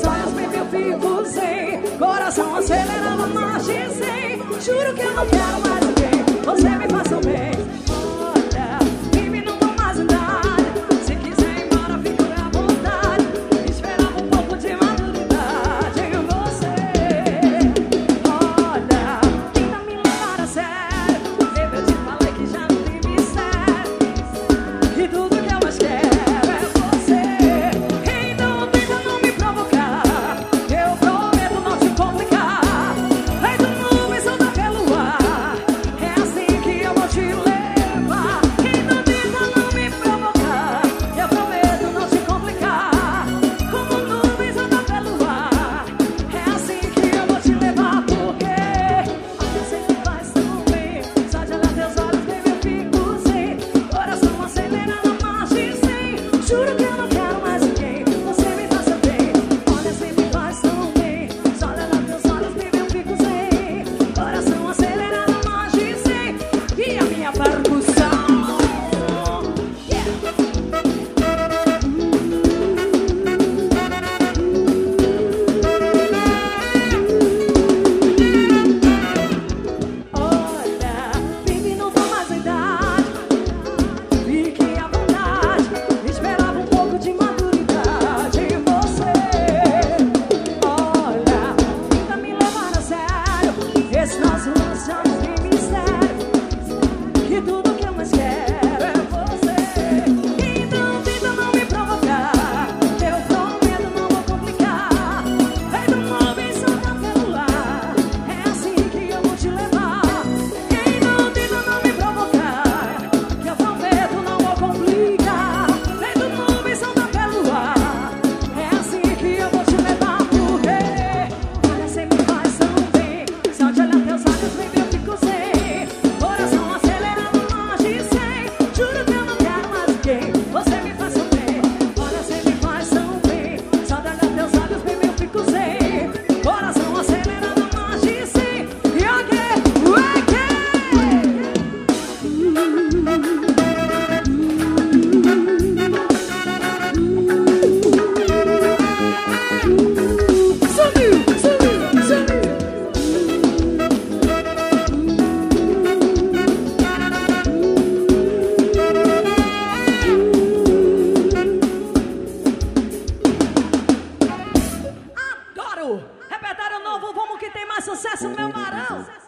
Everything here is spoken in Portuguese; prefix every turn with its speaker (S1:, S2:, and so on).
S1: olhos, baby, eu fico sem. Coração acelerando a marcha e sem. Juro que eu não quero mais ninguém. Você me faz tão bem. Olha, baby, não vou mais andar. Se quiser ir embora, fico à vontade. Esperava um pouco de maturidade em você. Olha, tenta me levar a sério. Baby, eu te falei que já não tem mistério. E tudo que eu mais quero é você. Então tenta não me provocar. Eu prometo não te complicar. Feito nuvem solta pelo ar. É assim que eu vou te levar. Então tenta não me provocar. Eu prometo não te complicar. Como nuvem solta pelo ar. É assim que eu vou te levar. Porque você me faz tão bem. Só de olhar teus olhos, baby, eu fico sem. Coração acelerando a marcha e sem. Juro que eu não quero mais ninguém. Você me faz tão bem. Olha, você me faz tão bem. Só de olhar teus olhos, baby, eu fico sem. Coração acelerando a marcha e sem. E a minha percussão. Olha, baby, não vou mais à idade. Fique à vontade. Esperava um pouco de maturidade em você. Olha, tenta me levar a sério. Esse nosso lance já não tem mistério. Que tudo que eu mais quero é você. Então tenta não me provocar. Eu prometo não vou complicar. Feito nuvem solta pelo ar. É assim que eu vou te levar. Então tenta não me provocar. Que eu prometo não vou complicar. Feito nuvem solta pelo ar. É assim que eu vou te levar. Porque olha, você me faz tão bem. Só de olhar teus olhos, baby, eu fico sem. Coração acelerando a marcha e sem. Juro que eu não quero mais ninguém. Você me faz tão bem. Olha, você me faz tão bem. Só de olhar teus olhos, baby, eu fico sem. Coração acelerando a marcha e sem. E ok, sumiu, sumiu, sumiu. Adoro! Repertório novo, vamos que tem mais sucesso, meu marão!